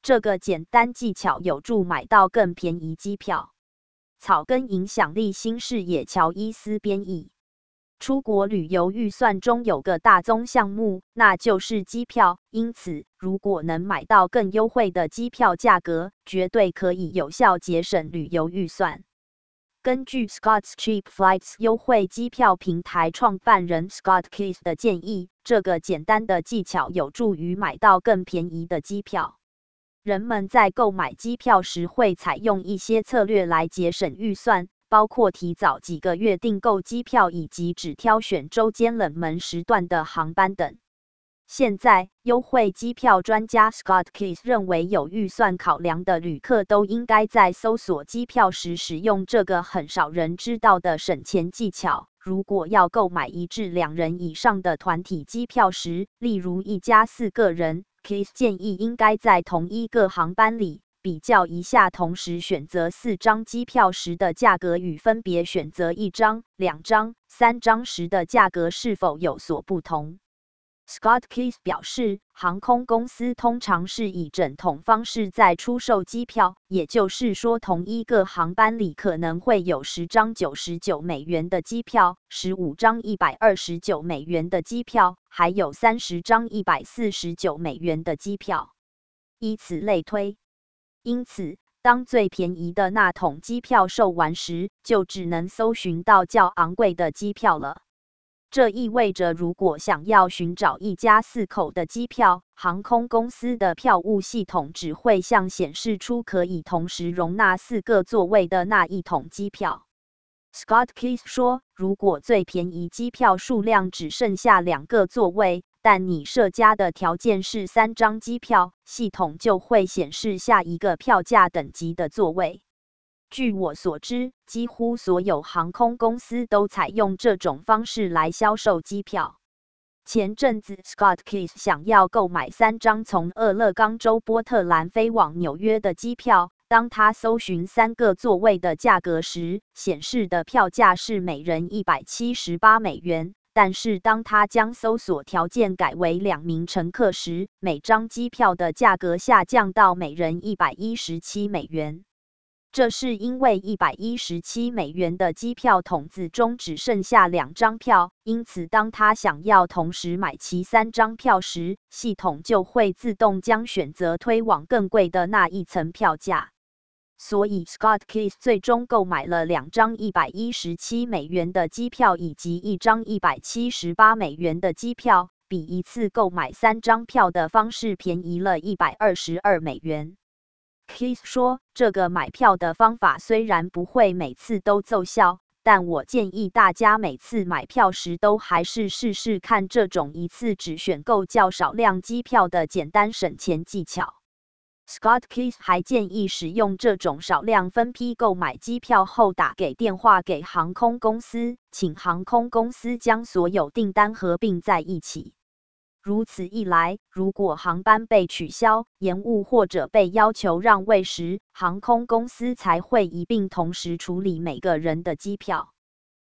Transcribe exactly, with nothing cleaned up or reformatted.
这个简单技巧有助买到更便宜机票。草根影响力新视野乔伊斯编译。出国旅游预算中有个大宗项目，那就是机票。因此，如果能买到更优惠的机票价格，绝对可以有效节省旅游预算。根据 Scott's Cheap Flights 优惠机票平台创办人 Scott Keith 的建议，这个简单的技巧有助于买到更便宜的机票。人们在购买机票时会采用一些策略来节省预算，包括提早几个月订购机票以及只挑选周间冷门时段的航班等。现在，优惠机票专家 Scott Keith 认为，有预算考量的旅客都应该在搜索机票时使用这个很少人知道的省钱技巧。如果要购买一至两人以上的团体机票时，例如一家四个人， Keith 建议应该在同一个航班里比较一下同时选择四张机票时的价格与分别选择一张、两张、三张时的价格是否有所不同。Scott Keith 表示，航空公司通常是以整桶方式在出售机票，也就是说，同一个航班里可能会有十张九十九美元的机票，十五张一百二十九美元的机票，还有三十张一百四十九美元的机票，以此类推。因此，当最便宜的那桶机票售完时，就只能搜寻到较昂贵的机票了。这意味着，如果想要寻找一家四口的机票，航空公司的票务系统只会向显示出可以同时容纳四个座位的那一桶机票。Scott Keith 说，如果最便宜机票数量只剩下两个座位，但你设加的条件是三张机票，系统就会显示下一个票价等级的座位。据我所知，几乎所有航空公司都采用这种方式来销售机票。前阵子 ，Scott Keith 想要购买三张从俄勒冈州波特兰飞往纽约的机票。当他搜寻三个座位的价格时，显示的票价是每人一百七十八美元。但是当他将搜索条件改为两名乘客时，每张机票的价格下降到每人一百一十七美元。这是因为一百一十七美元的机票筒子中只剩下两张票，因此当他想要同时买齐三张票时，系统就会自动将选择推往更贵的那一层票价。所以 Scott Keith 最终购买了两张一百一十七美元的机票以及一张一百七十八美元的机票，比一次购买三张票的方式便宜了一百二十二美元。Keith 说，这个买票的方法虽然不会每次都奏效，但我建议大家每次买票时都还是试试看这种一次只选购较少量机票的简单省钱技巧。Scott Keith 还建议使用这种少量分批购买机票后打给电话给航空公司，请航空公司将所有订单合并在一起。如此一来，如果航班被取消、延误或者被要求让位时，航空公司才会一并同时处理每个人的机票。